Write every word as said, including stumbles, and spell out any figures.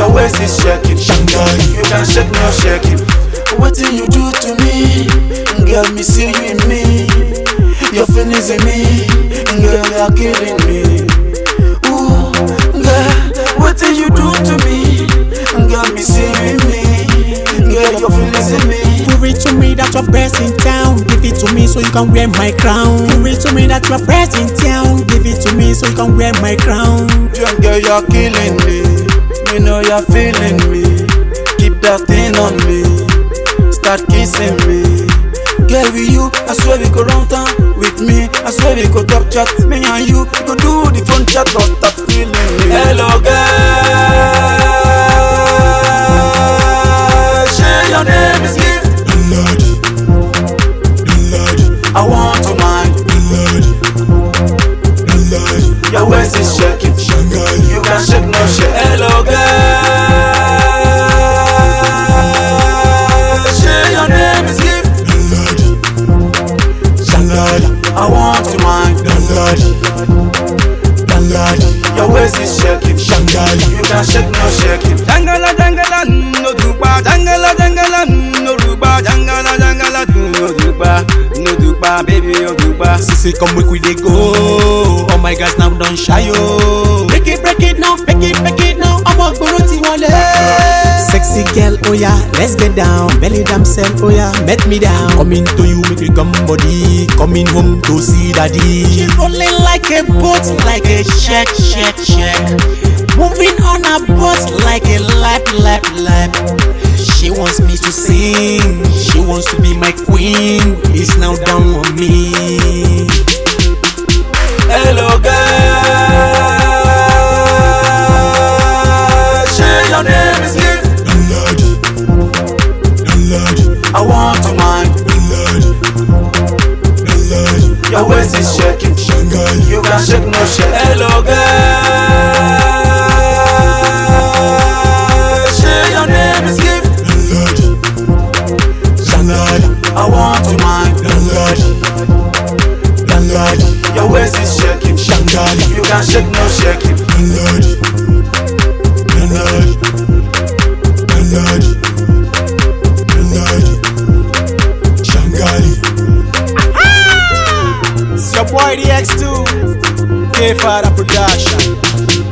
Your waist is shaking, Shanghai. You can shake me or shake it. What did you do to me? Girl, me see you in me. Your feelings in me. Girl, you're killing me. Ooh, girl, what did you do to me? Girl, me see you in me. Girl, your feelings in me. Prove it to me that you're best in town. Give it to me so you can wear my crown. Prove it to me that you're best in town. Give it to me so you can wear my crown. Young girl, you're killing me. You know you're feeling me. Keep that thing on me. Start kissing me. Girl, with you, I swear we go round town. With me, I swear we go talk chat. Me and you, we go do the phone chat. Don't stop feeling me. Hello, girl. Say your name is Gift. Lord, Lord, I want to mind. Lord, Lord. Your waist is shaking. Shanghai. You can shake no shake. Hello, girl. Say your name is Gift. Lord, Lord, I want to mind. Lord, Lord. Your waist is shaking. Shanghai. You can shake no shake it. Jangala jangala no dupa, jangala jangala no dupa, jangala jangala no dupa, no dupa, baby no dupa. Sissy, come quick, we dey go. Oh my God, now don't shy yo. Break it, break it now, break it, break it now. I'm a guru tiwale. Sexy girl, oh yeah, let's get down. Belly damn self, oh yeah, met me down. Coming to you, make me come body. Coming home to see daddy. She rolling like a boat, like a shake, shake, shake. Moving on her butt like a lap, lap, lap. She wants me to sing. She wants to be my queen. It's now down on me. Hello, girl. Say your name is Gift. Lord, Lord, I want to mind. Lord, Lord. Your waist is shaking. Shanghai. You can shake no shake. Hello, girl. Say your name is Gift. Lord, Lord, I want to mind. Lord, Lord. Your waist is shaking. Shanghai. You can shake no shake it. Lord, Lord, Lord, Lord. Shanghai. It's your boy D X two, K-Father Production.